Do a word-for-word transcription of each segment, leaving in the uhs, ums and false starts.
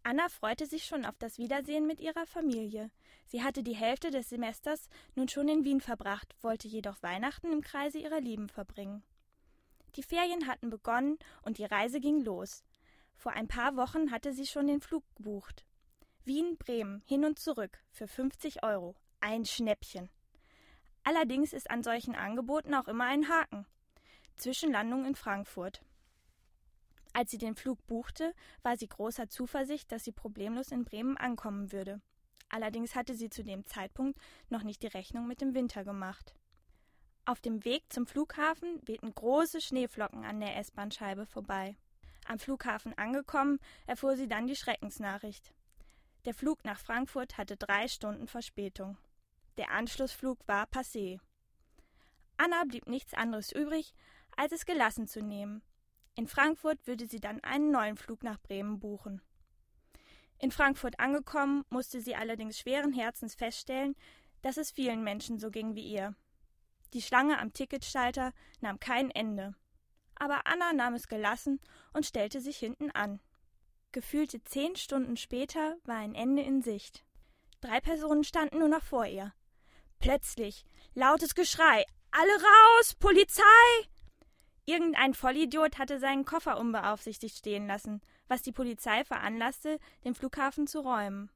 Anna freute sich schon auf das Wiedersehen mit ihrer Familie. Sie hatte die Hälfte des Semesters nun schon in Wien verbracht, wollte jedoch Weihnachten im Kreise ihrer Lieben verbringen. Die Ferien hatten begonnen und die Reise ging los. Vor ein paar Wochen hatte sie schon den Flug gebucht. Wien, Bremen, hin und zurück für fünfzig Euro. Ein Schnäppchen. Allerdings ist an solchen Angeboten auch immer ein Haken. Zwischenlandung in Frankfurt. Als sie den Flug buchte, war sie großer Zuversicht, dass sie problemlos in Bremen ankommen würde. Allerdings hatte sie zu dem Zeitpunkt noch nicht die Rechnung mit dem Winter gemacht. Auf dem Weg zum Flughafen wehten große Schneeflocken an der S-Bahn-Scheibe vorbei. Am Flughafen angekommen, erfuhr sie dann die Schreckensnachricht. Der Flug nach Frankfurt hatte drei Stunden Verspätung. Der Anschlussflug war passé. Anna blieb nichts anderes übrig, als es gelassen zu nehmen. In Frankfurt würde sie dann einen neuen Flug nach Bremen buchen. In Frankfurt angekommen, musste sie allerdings schweren Herzens feststellen, dass es vielen Menschen so ging wie ihr. Die Schlange am Ticketschalter nahm kein Ende. Aber Anna nahm es gelassen und stellte sich hinten an. Gefühlte zehn Stunden später war ein Ende in Sicht. Drei Personen standen nur noch vor ihr. Plötzlich lautes Geschrei: »Alle raus! Polizei!« Irgendein Vollidiot hatte seinen Koffer unbeaufsichtigt stehen lassen, was die Polizei veranlasste, den Flughafen zu räumen.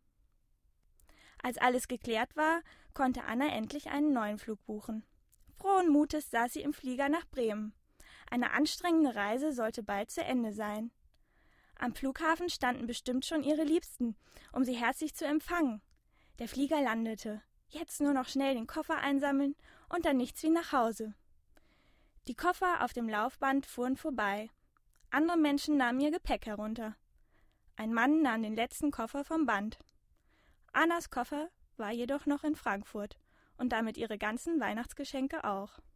Als alles geklärt war, konnte Anna endlich einen neuen Flug buchen. Frohen Mutes saß sie im Flieger nach Bremen. Eine anstrengende Reise sollte bald zu Ende sein. Am Flughafen standen bestimmt schon ihre Liebsten, um sie herzlich zu empfangen. Der Flieger landete. Jetzt nur noch schnell den Koffer einsammeln und dann nichts wie nach Hause. Die Koffer auf dem Laufband fuhren vorbei. Andere Menschen nahmen ihr Gepäck herunter. Ein Mann nahm den letzten Koffer vom Band. Annas Koffer war jedoch noch in Frankfurt und damit ihre ganzen Weihnachtsgeschenke auch.